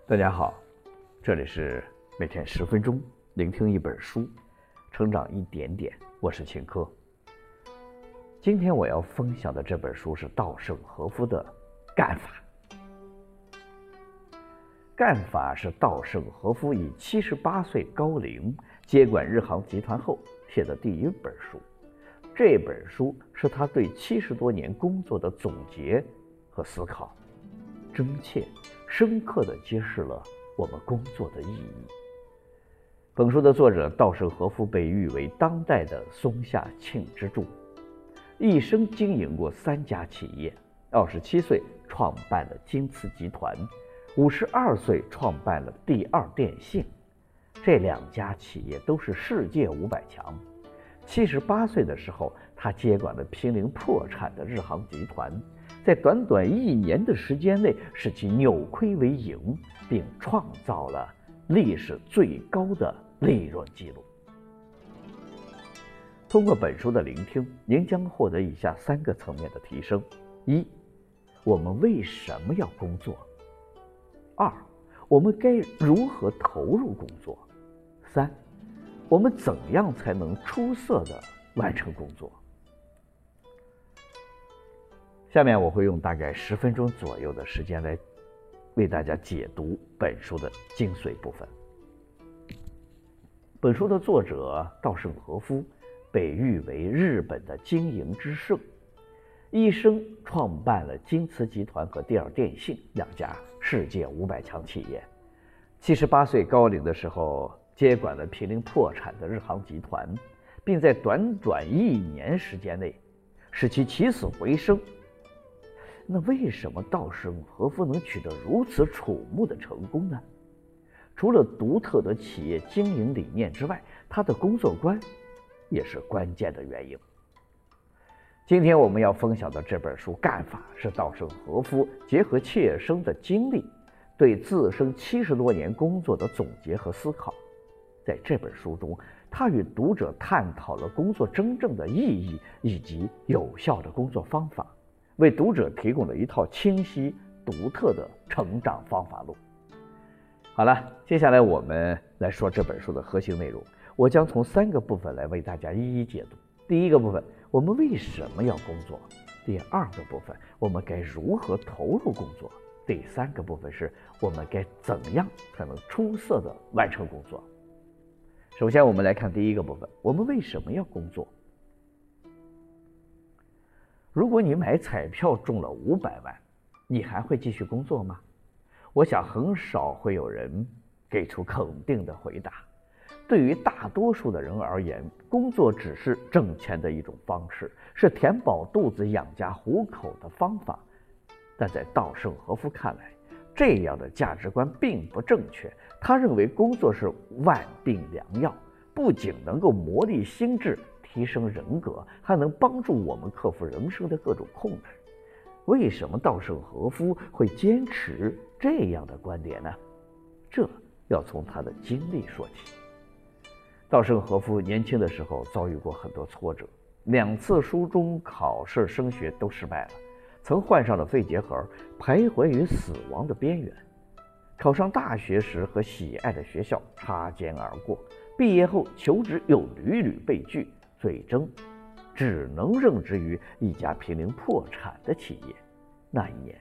大家好，这里是每天10分钟聆听一本书，成长一点点。我是秦科。今天我要分享的这本书是稻盛和夫的《干法》。《干法》是稻盛和夫以78岁高龄接管日航集团后写的第一本书。这本书是他对70多年工作的总结和思考，真切深刻地揭示了我们工作的意义。本书的作者稻盛和夫被誉为当代的松下幸之助，一生经营过3家企业，27岁创办了京瓷集团，52岁创办了第二电信，这2家企业都是世界500强。78岁的时候，他接管了濒临破产的日航集团，在短短1年的时间内使其扭亏为盈，并创造了历史最高的利润记录。通过本书的聆听，您将获得以下3个层面的提升： 1. 我们为什么要工作？ 2. 我们该如何投入工作？ 3. 我们怎样才能出色地完成工作？下面我会用大概10分钟左右的时间来为大家解读本书的精髓部分。本书的作者稻盛和夫被誉为日本的经营之圣，一生创办了京瓷集团和第二电信2家世界500强企业。78岁高龄的时候接管了濒临破产的日航集团，并在短短1年时间内使其起死回生。那为什么稻盛和夫能取得如此瞩目的成功呢？除了独特的企业经营理念之外，他的工作观也是关键的原因。今天我们要分享的这本书《干法》是稻盛和夫结合切身的经历，对自身70多年工作的总结和思考。在这本书中，他与读者探讨了工作真正的意义以及有效的工作方法，为读者提供了一套清晰独特的成长方法论。好了，接下来我们来说这本书的核心内容。我将从3个部分来为大家一一解读。第一个部分，我们为什么要工作？第2个部分，我们该如何投入工作？第3个部分是我们该怎样才能出色地完成工作？首先我们来看第1个部分，我们为什么要工作？如果你买彩票中了500万，你还会继续工作吗？我想很少会有人给出肯定的回答。对于大多数的人而言，工作只是挣钱的一种方式，是填饱肚子养家糊口的方法。但在稻盛和夫看来，这样的价值观并不正确。他认为工作是万病良药，不仅能够磨砺心智、提升人格，还能帮助我们克服人生的各种困难。为什么稻盛和夫会坚持这样的观点呢？这要从他的经历说起。稻盛和夫年轻的时候遭遇过很多挫折，2次初中考试升学都失败了，曾患上了肺结核，徘徊于死亡的边缘。考上大学时和喜爱的学校擦肩而过，毕业后求职又屡屡被拒，最终只能任职于一家濒临破产的企业。那一年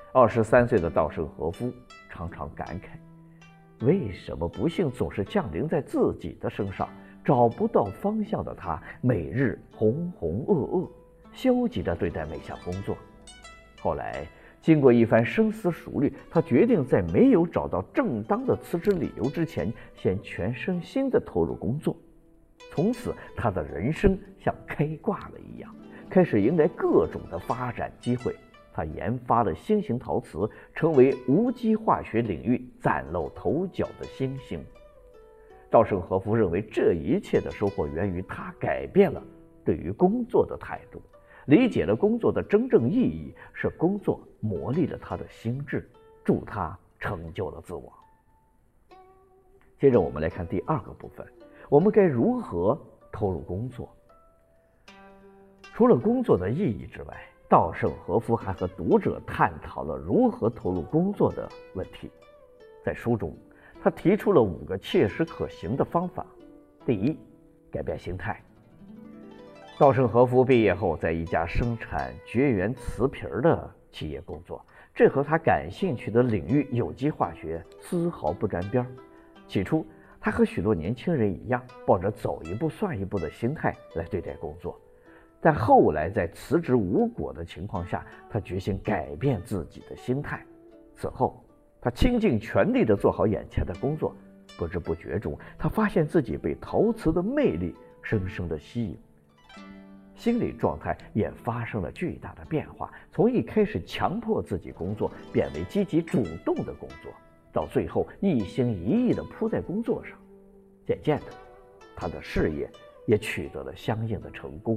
，23岁的稻盛和夫常常感慨，为什么不幸总是降临在自己的身上？找不到方向的他，每日浑浑噩噩，消极地对待每项工作。后来经过一番深思熟虑，他决定在没有找到正当的辞职理由之前，先全身心地投入工作。从此他的人生像开挂了一样，开始迎来各种的发展机会。他研发了新型陶瓷，成为无机化学领域崭露头角的新星。稻盛和夫认为，这一切的收获源于他改变了对于工作的态度，理解了工作的真正意义，是工作磨砺了他的心智，助他成就了自我。接着我们来看第2个部分，我们该如何投入工作？除了工作的意义之外，稻盛和夫还和读者探讨了如何投入工作的问题。 在书中，他提出了5个切实可行的方法。第一，改变心态。稻盛和夫毕业后，在一家生产绝缘瓷皮的企业工作，这和他感兴趣的领域有机化学丝毫不沾边。起初，他和许多年轻人一样，抱着走一步算一步的心态来对待工作。但后来在辞职无果的情况下，他决心改变自己的心态。此后，他倾尽全力地做好眼前的工作。不知不觉中，他发现自己被陶瓷的魅力深深地吸引，心理状态也发生了巨大的变化，从一开始强迫自己工作，变为积极主动的工作，到最后一心一意地扑在工作上。渐渐的，他的事业也取得了相应的成功。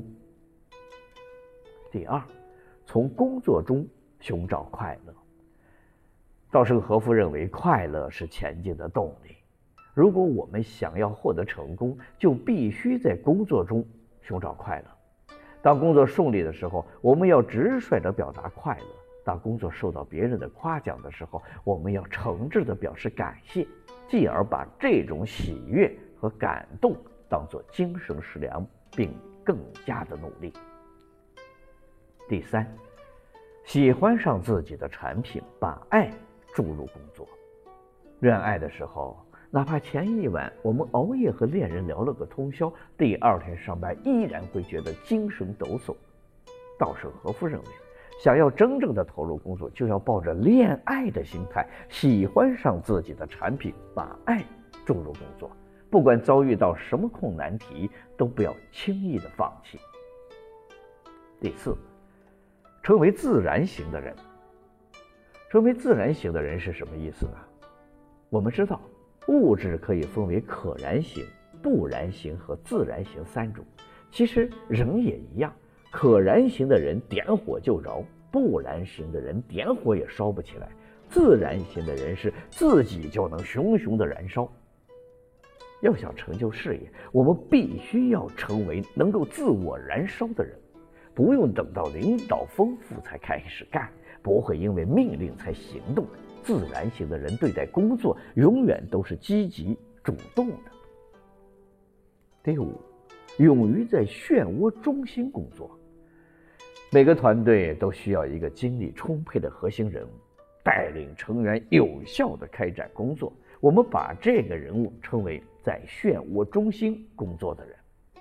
第二，从工作中寻找快乐。稻盛和夫认为，快乐是前进的动力。如果我们想要获得成功，就必须在工作中寻找快乐。当工作顺利的时候，我们要直率地表达快乐；当工作受到别人的夸奖的时候，我们要诚挚地表示感谢，继而把这种喜悦和感动当作精神食粮，并更加的努力。第三，喜欢上自己的产品，把爱注入工作。恋爱的时候，哪怕前一晚我们熬夜和恋人聊了个通宵，第二天上班依然会觉得精神抖擞。稻盛和夫认为，想要真正的投入工作，就要抱着恋爱的心态，喜欢上自己的产品，把爱注入工作。不管遭遇到什么困难题，都不要轻易的放弃。第四，成为自然型的人。成为自然型的人是什么意思呢？我们知道，物质可以分为可燃型、不燃型和自燃型3种。其实人也一样，可燃型的人点火就着，不燃型的人点火也烧不起来，自燃型的人是自己就能熊熊的燃烧。要想成就事业，我们必须要成为能够自我燃烧的人，不用等到领导吩咐才开始干，不会因为命令才行动。自然型的人对待工作永远都是积极主动的。第五，勇于在漩涡中心工作。每个团队都需要一个精力充沛的核心人物，带领成员有效地开展工作。我们把这个人物称为在漩涡中心工作的人。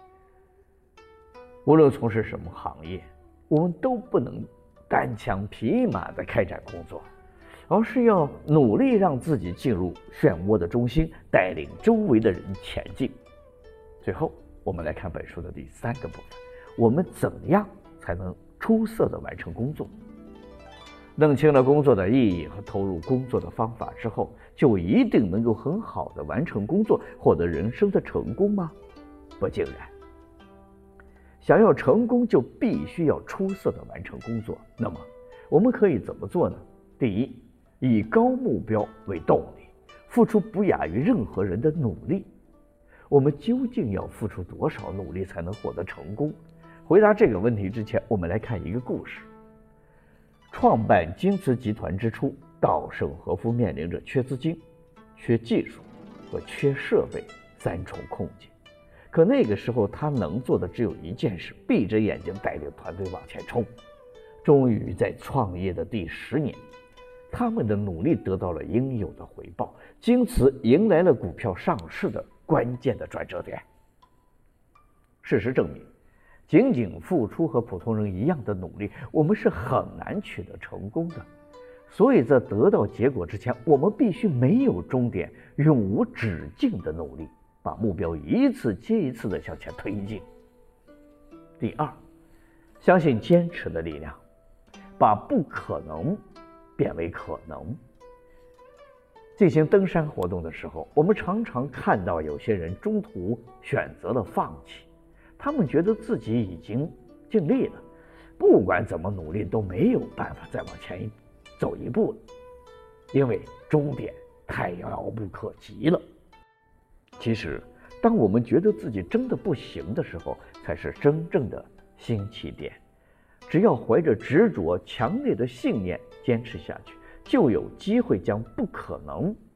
无论从事什么行业，我们都不能单枪匹马地开展工作，而是要努力让自己进入漩涡的中心，带领周围的人前进。最后，我们来看本书的第3个部分，我们怎样才能出色地完成工作？弄清了工作的意义和投入工作的方法之后，就一定能够很好地完成工作，获得人生的成功吗？不尽然。想要成功，就必须要出色地完成工作。那么，我们可以怎么做呢？第一，以高目标为动力，付出不亚于任何人的努力。我们究竟要付出多少努力才能获得成功？回答这个问题之前，我们来看一个故事。创办京瓷集团之初，稻盛和夫面临着缺资金、缺技术和缺设备3重困境。可那个时候，他能做的只有一件事，闭着眼睛带领团队往前冲。终于在创业的第10年，他们的努力得到了应有的回报，京瓷迎来了股票上市的关键的转折点。事实证明，仅仅付出和普通人一样的努力，我们是很难取得成功的。所以在得到结果之前，我们必须没有终点，永无止境的努力，把目标一次接一次地向前推进。第二，相信坚持的力量，把不可能变为可能。进行登山活动的时候，我们常常看到有些人中途选择了放弃，他们觉得自己已经尽力了，不管怎么努力都没有办法再往前走一步了，因为终点太遥不可及了。其实，当我们觉得自己真的不行的时候，才是真正的新起点。只要怀着执着、强烈的信念坚持下去，就有机会将不可能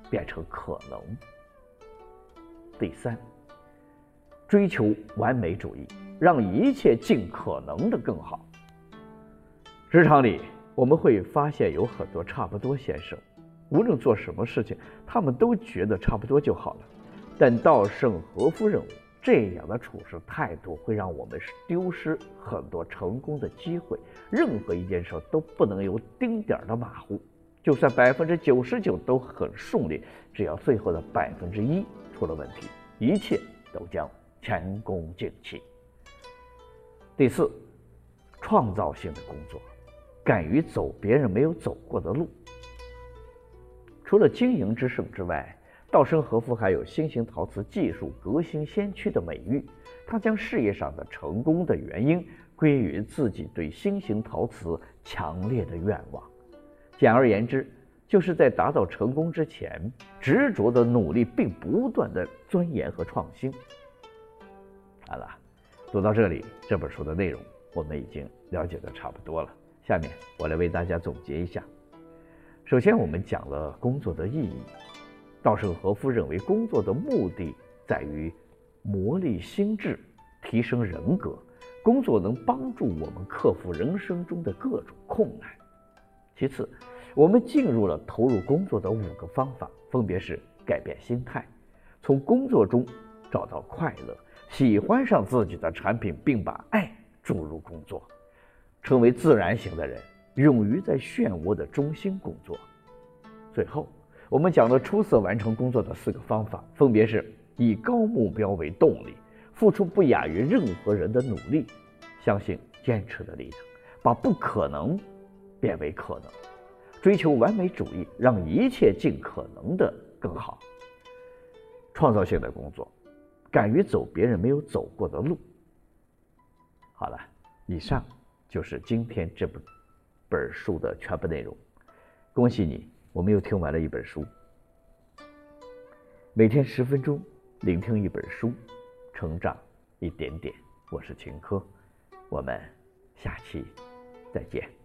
变成可能。第三，追求完美主义，让一切尽可能的更好。职场里我们会发现有很多差不多先生，无论做什么事情，他们都觉得差不多就好了。但稻盛和夫认为，这样的处事态度会让我们丢失很多成功的机会。任何一件事都不能有丁点的马虎，就算99%都很顺利，只要最后的1%出了问题，一切都将前功尽弃。第四，创造性的工作，敢于走别人没有走过的路。除了经营之圣之外，稻盛和夫还有新型陶瓷技术革新先驱的美誉。他将事业上的成功的原因归于自己对新型陶瓷强烈的愿望。简而言之，就是在达到成功之前，执着的努力并不断的钻研和创新。好了，读到这里，这本书的内容我们已经了解的差不多了。下面我来为大家总结一下。首先，我们讲了工作的意义。稻盛和夫认为，工作的目的在于磨砺心智，提升人格。工作能帮助我们克服人生中的各种困难。其次，我们进入了投入工作的5个方法，分别是改变心态，从工作中找到快乐，喜欢上自己的产品，并把爱注入工作，成为自然型的人，勇于在漩涡的中心工作。最后，我们讲了出色完成工作的4个方法，分别是以高目标为动力，付出不亚于任何人的努力，相信坚持的力量，把不可能变为可能，追求完美主义，让一切尽可能的更好。创造性的工作，敢于走别人没有走过的路。好了，以上就是今天这本书的全部内容。恭喜你，我们又听完了一本书。每天10分钟，聆听一本书，成长一点点。我是秦科，我们下期再见。